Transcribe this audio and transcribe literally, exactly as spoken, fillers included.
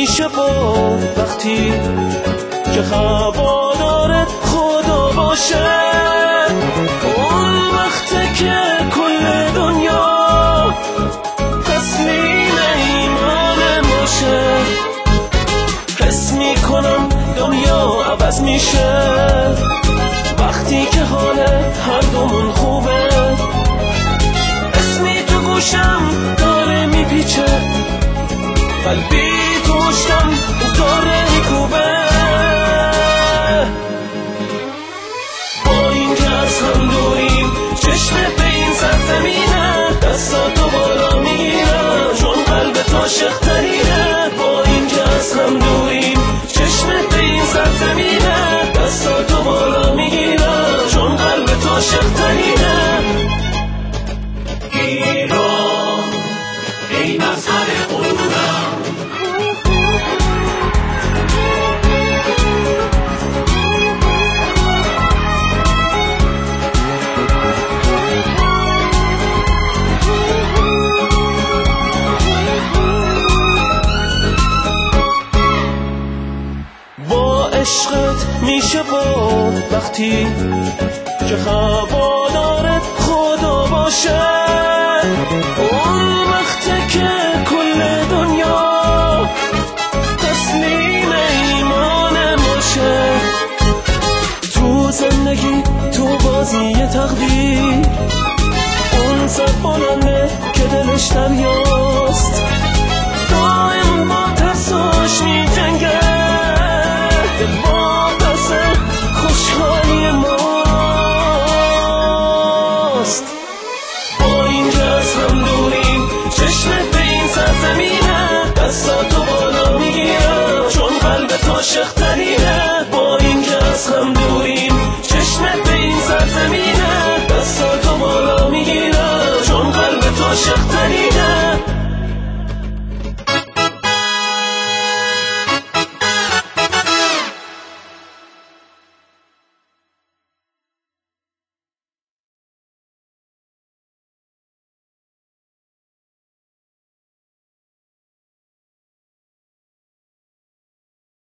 میشه بود وقتی که هوادار خدا باشه، اون وقته که کل دنیا تسلیم ایمان باشه. حس میکنم دنیا عوض میشه وقتی که حال هر دومون خوبه. اسمی تو گوشم داره میپیچه، قلبی تو مشتم داره میکوبه. با این که از هم دوریم چشم به این سرزمینه، دستاتو بالا میرم چون قلبت عاشق ترینه. با این که از هم دوریم چشم به این سرزمینه، دستاتو بالا میرم چون قلبت عاشق ترینه. ایران ای مظهر غرورم، با عشقت میشه بود وقتی که هوادارت خدا باشه، اون وقته که کل دنیا تسلیم ایمان باشه. تو زندگی تو بازی تقدیر، اون سر بلنده که دلش دریاست، دائم با ترساش می جنگه، دل با ترس خوشحالی ماست. با این که از هم دوریم چشمت به این سرزمینه، دستاتو بالا میگیرم چون قلبت عاشق